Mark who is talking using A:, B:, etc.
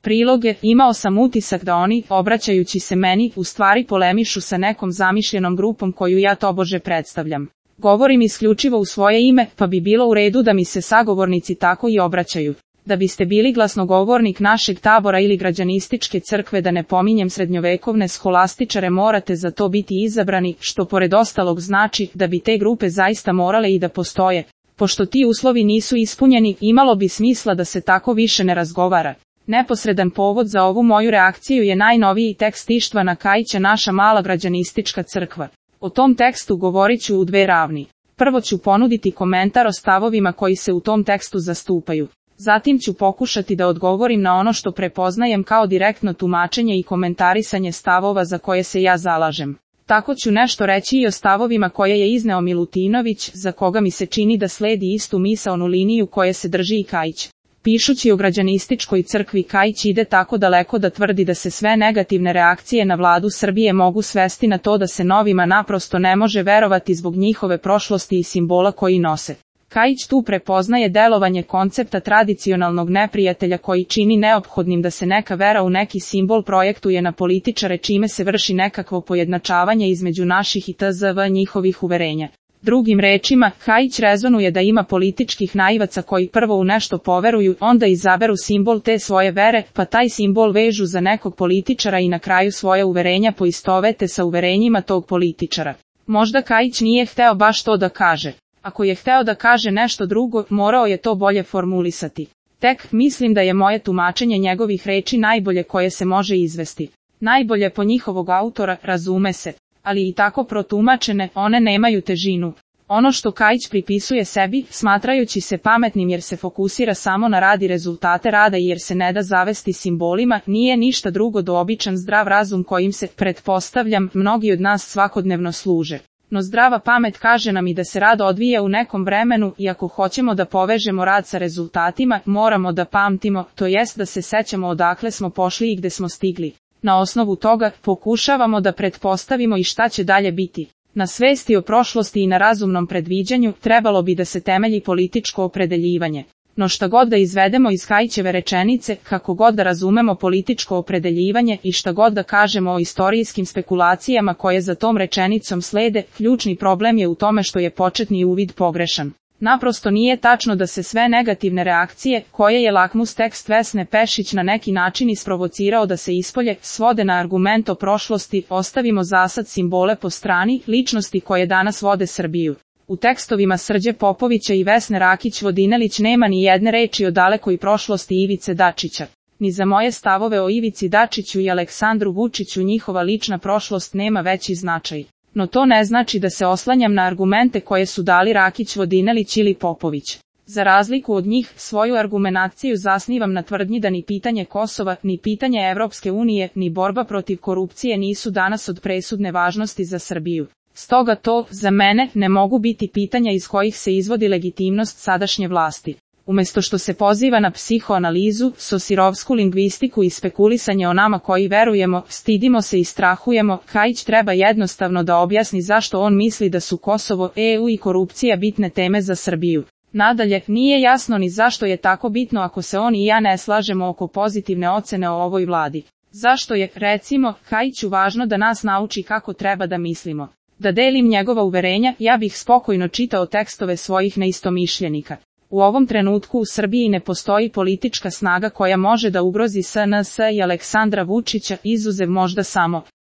A: priloge, imao sam utisak da oni, obraćajući se meni, u stvari polemišu sa nekom zamišljenom grupom koju ja tobože predstavljam. Govorim isključivo u svoje ime, pa bi bilo u redu da mi se sagovornici tako i obraćaju. Da biste bili glasnogovornik našeg tabora ili građanističke crkve, da ne pominjem srednjovekovne scholastičare, morate za to biti izabrani, što pored ostalog znači da bi te grupe zaista morale i da postoje. Pošto ti uslovi nisu ispunjeni, imalo bi smisla da se tako više ne razgovara. Neposredan povod za ovu moju reakciju je najnoviji tekst Ištvana Kaića Naša mala građanistička crkva. O tom tekstu govorit ću u dve ravni. Prvo ću ponuditi komentar o stavovima koji se u tom tekstu zastupaju. Zatim ću pokušati da odgovorim na ono što prepoznajem kao direktno tumačenje i komentarisanje stavova za koje se ja zalažem. Tako ću nešto reći i o stavovima koje je izneo Milutinović, za koga mi se čini da sledi istu misaonu liniju koje se drži i Kaić. Pišući o građanističkoj crkvi, Kaić ide tako daleko da tvrdi da se sve negativne reakcije na vladu Srbije mogu svesti na to da se novima naprosto ne može verovati zbog njihove prošlosti i simbola koji nose. Kaić tu prepoznaje delovanje koncepta tradicionalnog neprijatelja koji čini neophodnim da se neka vera u neki simbol projektuje na političare, čime se vrši nekakvo pojednačavanje između naših i tzv. Njihovih uverenja. Drugim rečima, Kaić rezonuje da ima političkih naivaca koji prvo u nešto poveruju, onda izaberu simbol te svoje vere, pa taj simbol vežu za nekog političara i na kraju svoje uverenja poistovete sa uverenjima tog političara. Možda Kaić nije hteo baš to da kaže. Ako je hteo da kaže nešto drugo, morao je to bolje formulisati. Tek, mislim da je moje tumačenje njegovih reči najbolje koje se može izvesti. Najbolje po njihovog autora, razume se, ali i tako protumačene, one nemaju težinu. Ono što Kaić pripisuje sebi, smatrajući se pametnim jer se fokusira samo na rad i rezultate rada i jer se ne da zavesti simbolima, nije ništa drugo do običan zdrav razum kojim se, pretpostavljam, mnogi od nas svakodnevno služe. No zdrava pamet kaže nam i da se rad odvija u nekom vremenu i ako hoćemo da povežemo rad sa rezultatima, moramo da pamtimo, to jest da se sećamo odakle smo pošli i gde smo stigli. Na osnovu toga, pokušavamo da pretpostavimo i šta će dalje biti. Na svesti o prošlosti i na razumnom predviđanju trebalo bi da se temelji političko opredeljivanje. No šta god da izvedemo iz Kaićeve rečenice, kako god da razumemo političko opredeljivanje i šta god da kažemo o istorijskim spekulacijama koje za tom rečenicom slede, ključni problem je u tome što je početni uvid pogrešan. Naprosto nije tačno da se sve negativne reakcije, koje je lakmus tekst Vesne Pešić na neki način isprovocirao da se ispolje, svode na argument o prošlosti, ostavimo zasad simbole po strani, ličnosti koje danas vode Srbiju. U tekstovima Srđe Popovića i Vesne Rakić-Vodinelić nema ni jedne reči o dalekoj prošlosti Ivice Dačića. Ni za moje stavove o Ivici Dačiću i Aleksandru Vučiću njihova lična prošlost nema veći značaj. No to ne znači da se oslanjam na argumente koje su dali Rakić-Vodinelić ili Popović. Za razliku od njih, svoju argumentaciju zasnivam na tvrdnji da ni pitanje Kosova, ni pitanje Evropske unije, ni borba protiv korupcije nisu danas od presudne važnosti za Srbiju. Stoga to, za mene, ne mogu biti pitanja iz kojih se izvodi legitimnost sadašnje vlasti. Umjesto što se poziva na psihoanalizu, sosirovsku lingvistiku i spekulisanje o nama koji verujemo, stidimo se i strahujemo, Kaić treba jednostavno da objasni zašto on misli da su Kosovo, EU i korupcija bitne teme za Srbiju. Nadalje, nije jasno ni zašto je tako bitno ako se on i ja ne slažemo oko pozitivne ocene o ovoj vladi. Zašto je, recimo, Kaiću važno da nas nauči kako treba da mislimo. Da delim njegova uverenja, ja bih spokojno čitao tekstove svojih neistomišljenika. U ovom trenutku u Srbiji ne postoji politička snaga koja može da ugrozi SNS i Aleksandra Vučića, izuzev možda samo